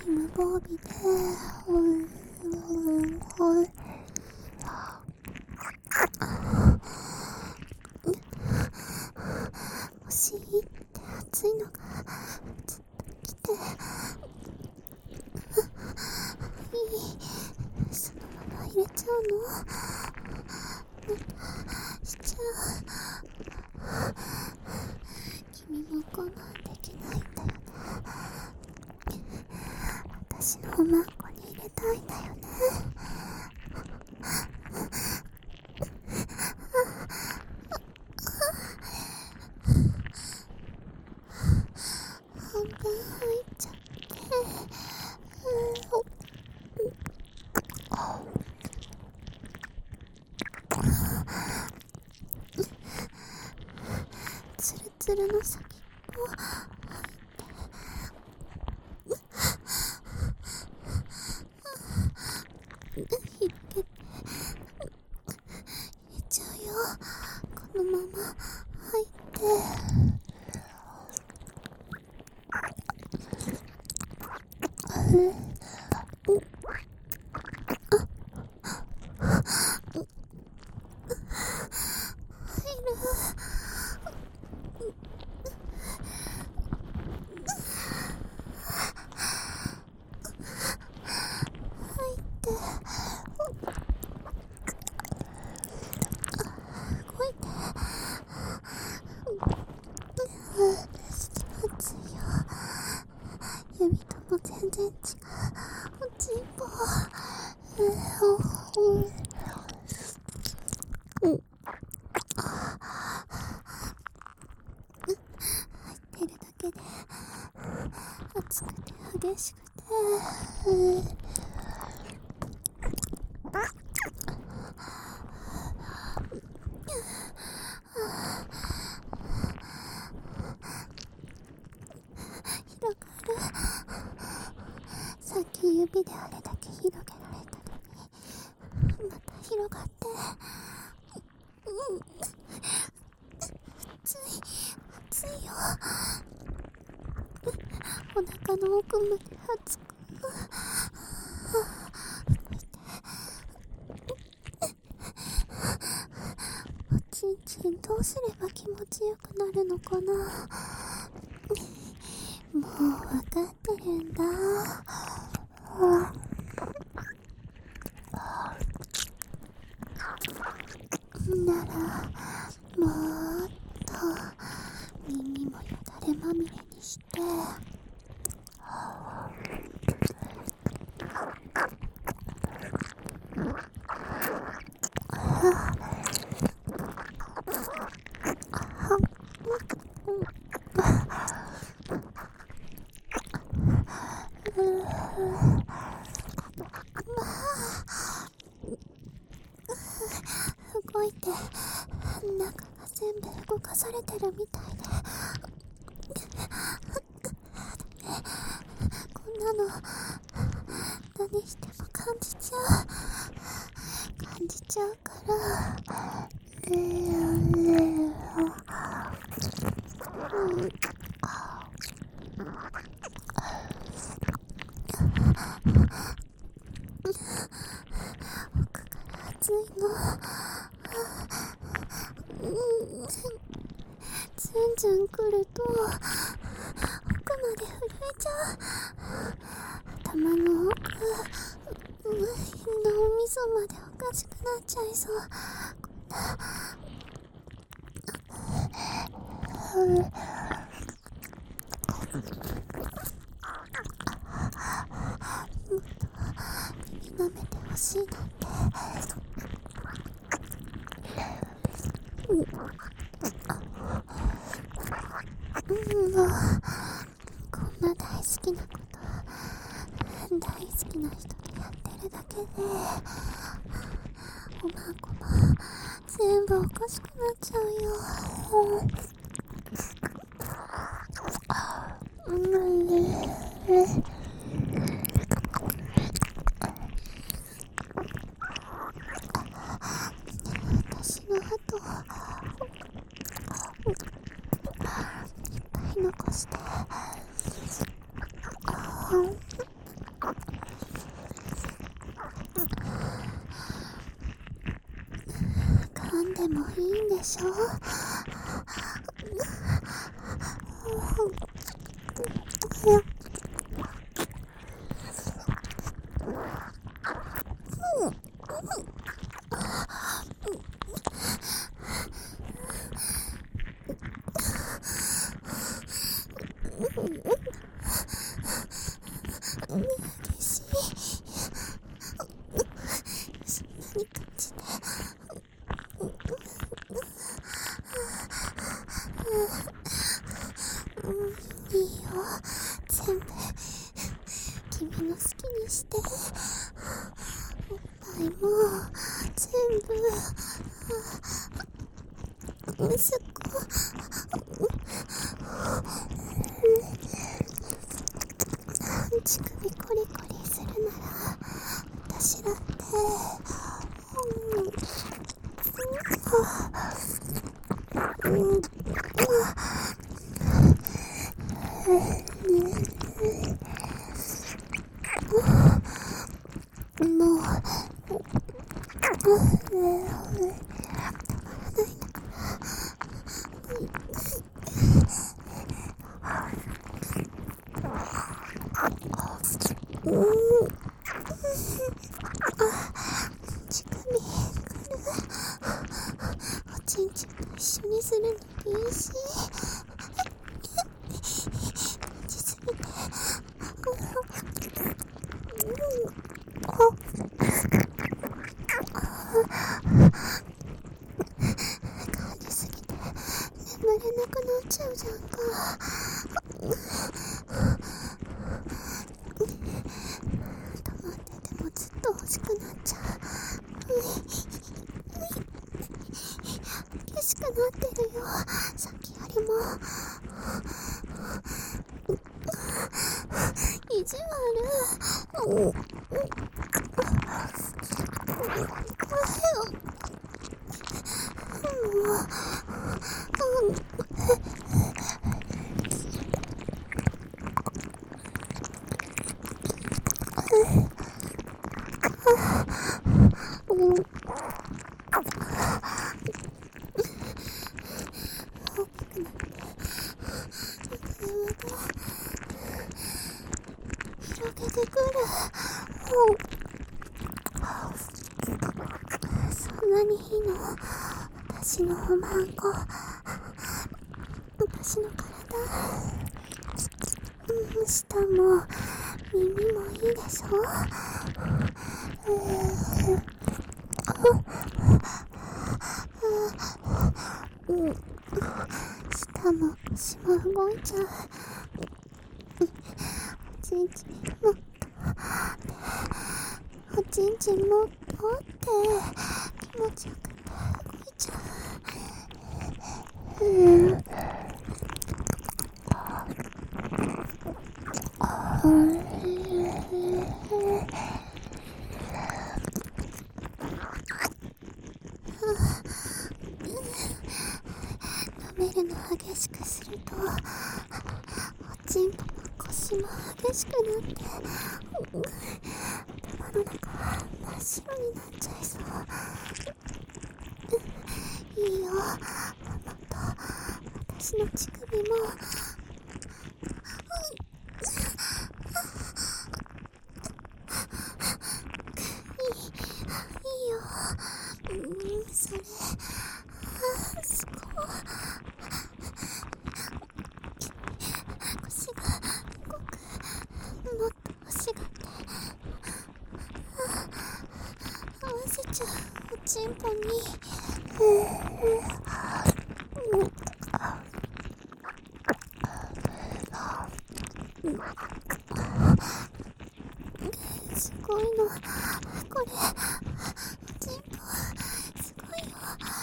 無防備でお尻って熱いのがずっと来て、そのまま入れちゃうの？しちゃう。君も我慢できないんだよね。私のおまんこに入れたいんだよね。半分入っちゃって、ツルツルの先っぽ入って広げて入れちゃうよ。このまま入って動いて。熱いよ。指とも全然違う。おちんぽ。入ってるだけで熱くて激しくて、広がる。さっき指であれだけ広げられたのに、また広がって、熱いよ。お腹の奥まで熱く。おちんちんどうすれば気持ちよくなるのかな。もうわかってるんだ。ならもっと耳もよだれまみれにして、動いて、中が全部動かされてるみたいで、こんなの何しても感じちゃうから、奥から熱いの。ずんずん来ると奥まで震えちゃう。頭の奥、脳みそまでおかしくなっちゃいそう。もっと耳舐めてほしいなんて。もうこんな大好きなこと大好きな人とやってるだけでおまんこも全部おかしくなっちゃうよ。私の後いっぱい残して。 もいいんでしょ。激しい。そんなに感じて。いいよ、全部君の好きにして。おっぱいも全部息子。乳首コリコリするなら私だって。もう乳首くる。おちんちんと一緒にするの禁止。感じすぎて。感じすぎて眠れなくなっちゃうじゃんか。黙っててもずっと欲しくなっちゃう。激しくなってるよ、さっきよりも。意地悪。広げてくる。そんなにいいの？私のおまんこ。私の体。舌も耳もいいでしょ。舌も口も動いちゃう。おちんちんもっと。おちんちんもっとって気持ちよくて動いちゃう。飲めるの激しくするとおちんぽも腰も激しくなって頭の中真っ白になっちゃいそう。いいよ、もっと私の乳首も。いいよ。それすごい。腰が動く。もっと欲しがって。合わせちゃうおちんぽに。すごいのこれ。おちんぽすごいよ。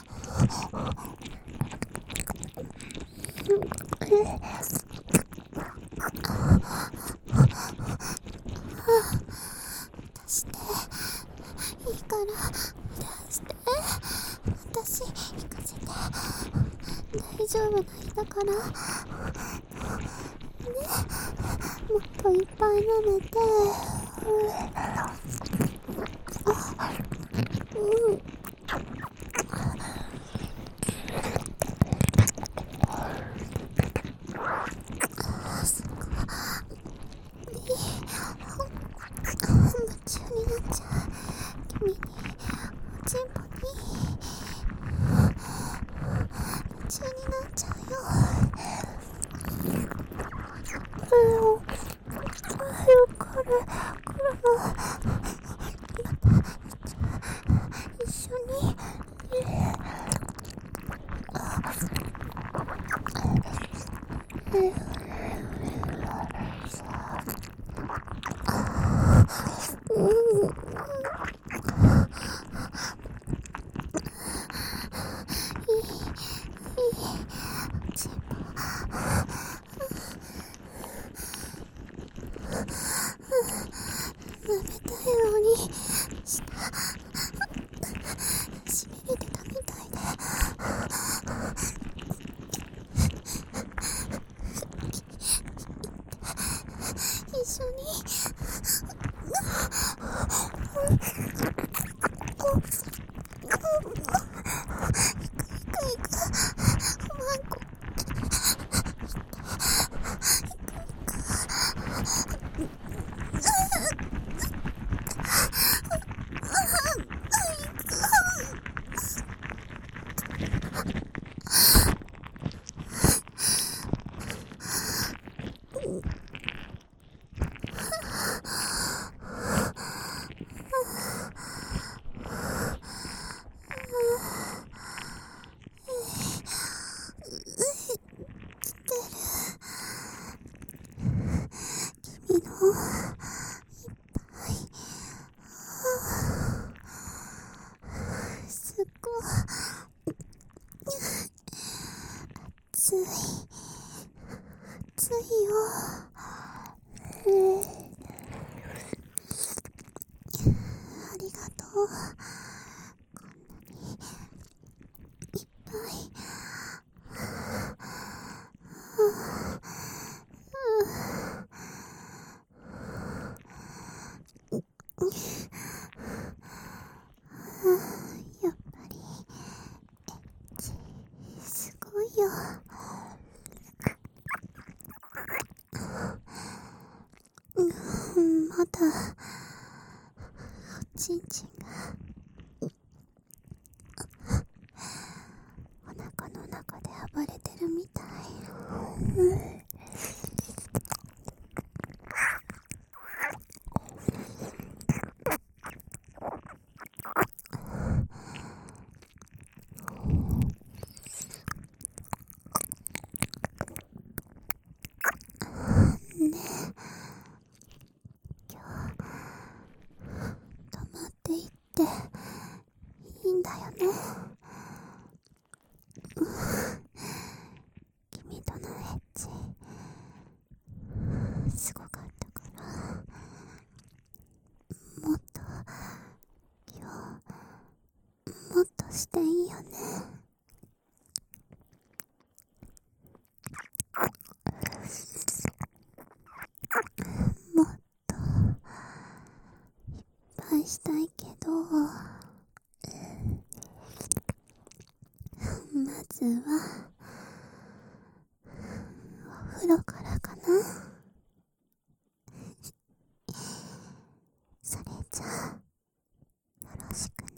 出していいから出して。私行かせて。大丈夫な日だからね。もっといっぱい舐めて。 になっちゃうよ。これも一緒に舐めたいのに舌しびれてたみたいで、一緒に君のすっごい熱いよ。ありがとう。こんなにいっぱい。やっぱりエッチすごいよ。まだおちんちんがお腹の中で暴れてるみたい。泊まっていっていいんだよね。君とのエッチすごかったから、もっと今日もっとしていいよね。もっといっぱいしたいけど、まずはお風呂からかな。それじゃあよろしく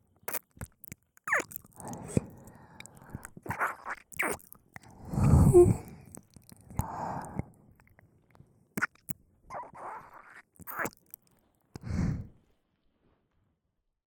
ね。